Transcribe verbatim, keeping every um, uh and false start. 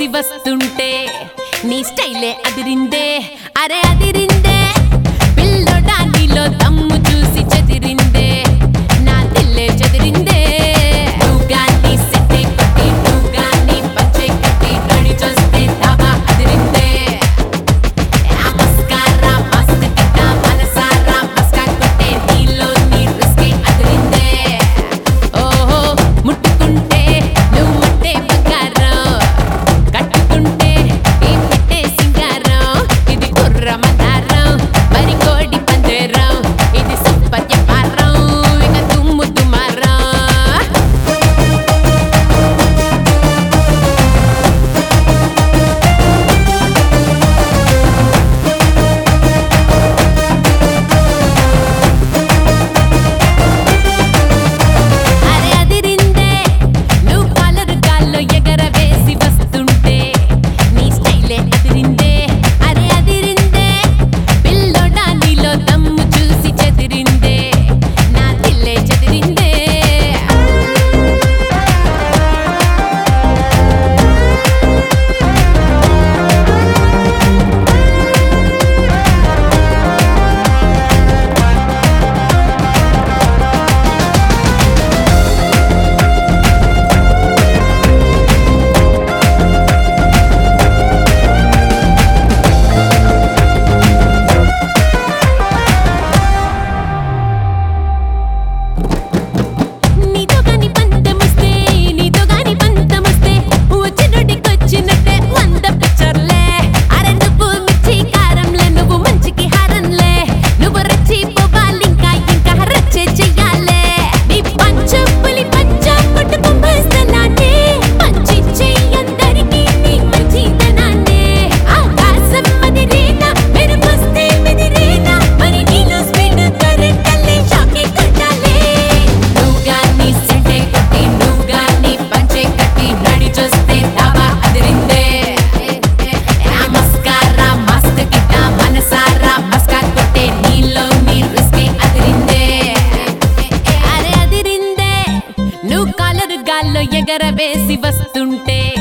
వస్తుంటే నీ స్టైలే అదిరిందే అరే అదిరిందే పిల్లోడా నీలో దమ్ము చూసి చెదిరిందే నా దిల్లే చెదిరిందే నువ్వు గాని సెట్టే కొట్టి నువ్వు గాని పంచే కట్టి నడి చూస్తే దాబా అదిరిందే ఆ మస్కారా మస్త్ కిట్ట మనసారా మస్కా కొట్టే నీలో నీ రిస్కే అదిరిందే ఓహో ముట్టుకుంటే నువ్వు ముట్టే బంగారం కట్టుకుంటే ఈ పెట్టే సింగారం ఇది కుర్ర మందారం మరి కోడి పందేరం ఇది సూపర్ వ్యాపారం ఇక దుమ్ము దుమారం అరే అదిరిందే నువ్వు కాలరు గాల్లో ఎగరవేసి వస్తుంటే నీ స్టైలే అదిరిందే అరే అదిరిందే పిల్లోడా నీలో దమ్ము చూసి చెదిరిందే నా దిల్లే చెదిరిందే నీతో గాని పంతమొస్తే నీతో గాని పంతమొస్తే వచ్చినోడికొచ్చినట్టే వంద పిచ్చర్లే అరే నువ్వు మిర్చి కారంలే నువ్వు మంచికి హారంలే నువ్వు రచ్చి పోవాలింకా ఇంకా రచ్చే చెయ్యాలే నీ పంచు పులి పంచ కొట్టు పంపేస్తనానే పంచి చెయ్యందరికీ నీ మంచితనాన్నే ఆకాశం మదిరేనా మెరుపొస్తే మెదిరేనా మరి నీలో స్పీడ్ కరెంటల్లే షాకే కొట్టాలే నువ్వు గాని సెట్టే కొట్టి నువ్వు గాని పంచే కట్టి నడి చూస్తే దాబా అదిరిందే ఆ మస్కారా మస్త్ గిట్ట మనసారా మస్కా కొట్టే నీలో నీ రిస్కే అదిరిందే అరే అదిరిందే నువ్వు కాలరు గాల్లో ఎగరవేసి వస్తుంటే